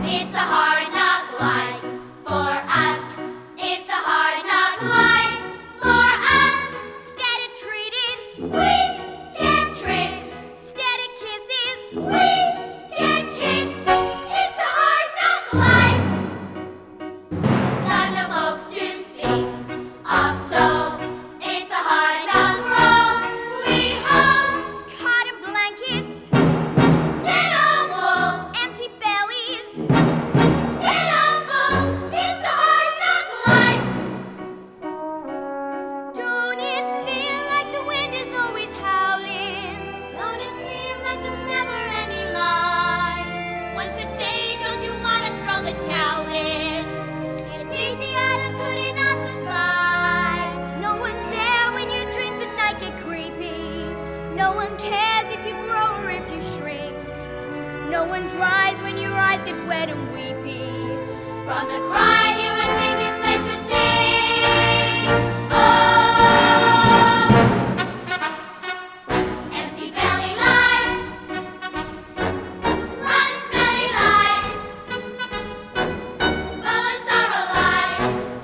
It's a hard knock life for us. It's a hard knock life for us. Steady treated, we get tricked. Steady kisses, we get kicked. It's a hard knock life. Got no folks to speak of, so it's a hard knock roll. We home, cotton blankets, stand on wool, empty bellies, stand on full. It's a hard knock life. Don't it feel like the wind is always howling? Don't it seem like there's never any light? Once a day, don't you want to throw the towel in? It's easier than putting up a fight. No one's there when your dreams at night get creepy. No one cares if you grow or if you shrink. No one dries when your eyes get wet and weepy. From the crying you would think this place would sing. Oh, empty belly life, rotten smelly life, full of sorrow life,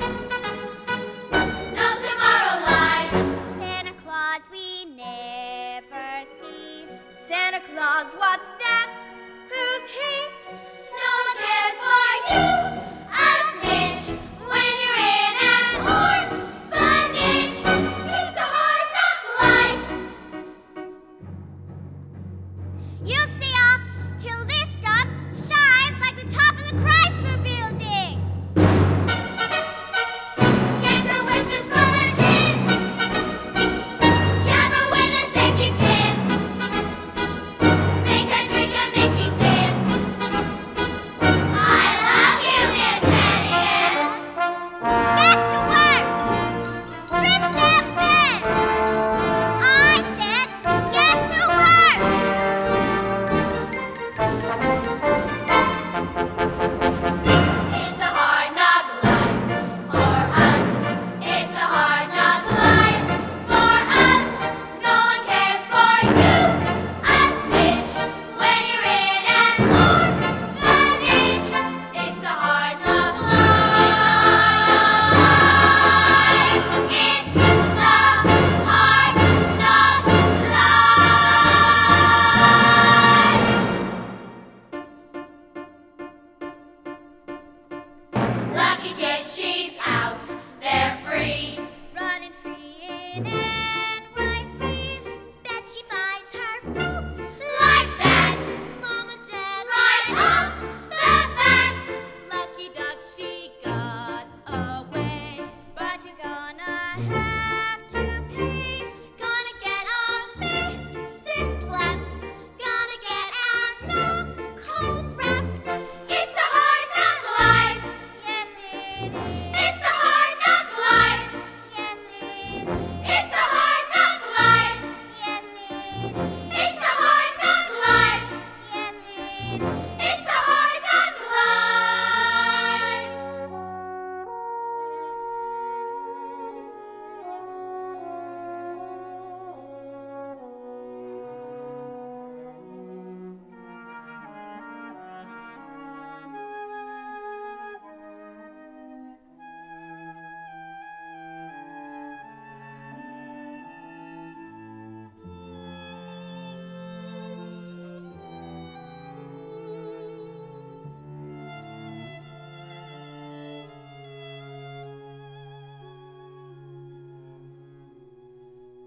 no tomorrow life. Santa Claus we never see. Santa Claus, what's that?